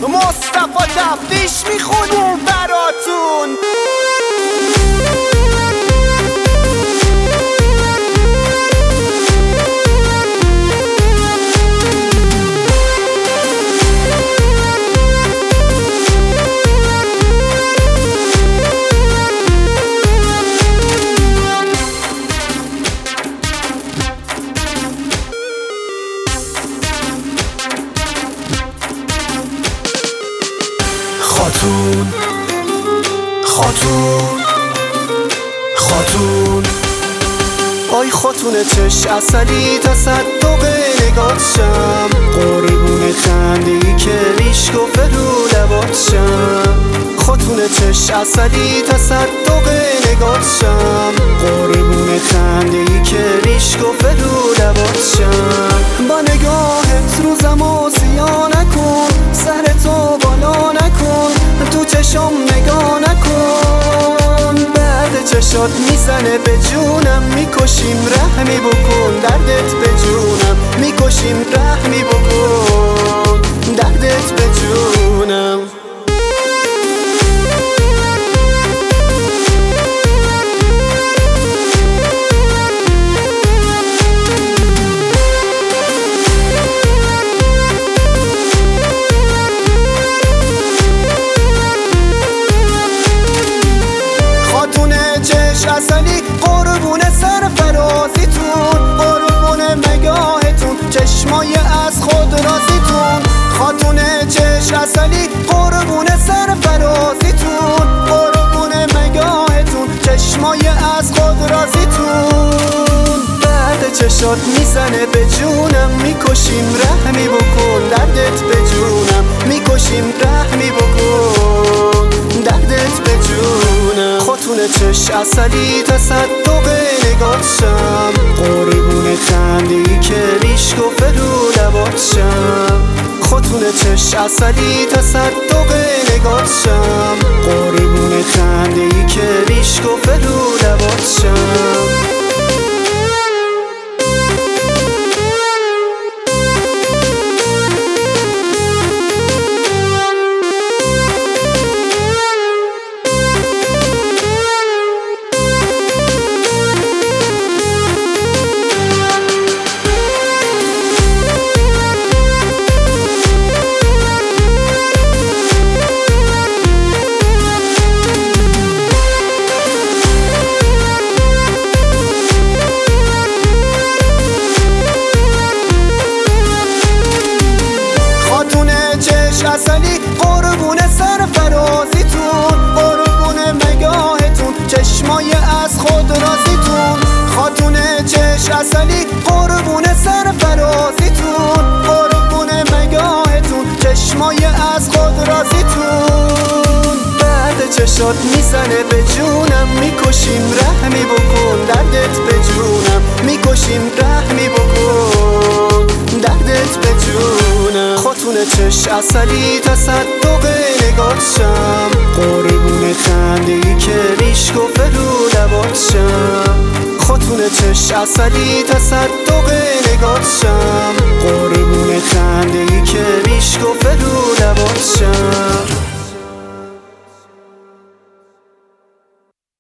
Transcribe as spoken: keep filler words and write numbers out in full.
مصطفی تفتیش میخونیم براتون. خاتون خاتون خاتون آی خاتون چش اصلی تصدق نگات شم، قربون خنده‌ای که ریش گفته رو لبات شم. خاتون چش اصلی تصدق نگات شم، قربون خنده‌ای که ریش گفته رو لبات شم. با نگاهت روزم و سیاه نکن، سرتو بالا نکن، تو چشم نگاه نکن. بعد چشات میزنه به جونم، میکشیم رحمی بکن، دردت به جونم میکشیم رحمی بکن، دردت به جونم. اصلی قربون سرفرازیتون، قربون نگاهتون، چشمای از خود رازیتون. خاتون چش اصلی قربون سرفرازیتون، قربون نگاهتون، چشمای از خود رازیتون. بعد چشات میزنه به جونم، میکشیم رحمی بکن، دردت به جونم میکشیم رحمی بکن، دردت به جونم. خاتون چش اصلی تصدق نگات شم، قربون خنده‌ای که ریش گفته رو لبات شم. خاتون چش اصلی تصدق نگات شم، قربون خنده‌ای که ریش گفته رو لبات شم. اصلی قربون سرفرازیتون، قربون نگاهتون، چشمای از خود رازیتون. خاتون چش اصلی قربون سرفرازیتون، قربون نگاهتون، چشمای از خود رازیتون. بعد چشات میزنه به جونم، میکشیم رحمی بکن، دردت به جونم میکشیم رحمی بکن، دردت به جونم. خاتون چش اصلی تصدق نگات شم، قربون خنده‌ای که ریش گفته رو لبات شم. خاتون چش اصلی تصدق نگات شم، قربون خنده‌ای که ریش گفته رو لبات شم.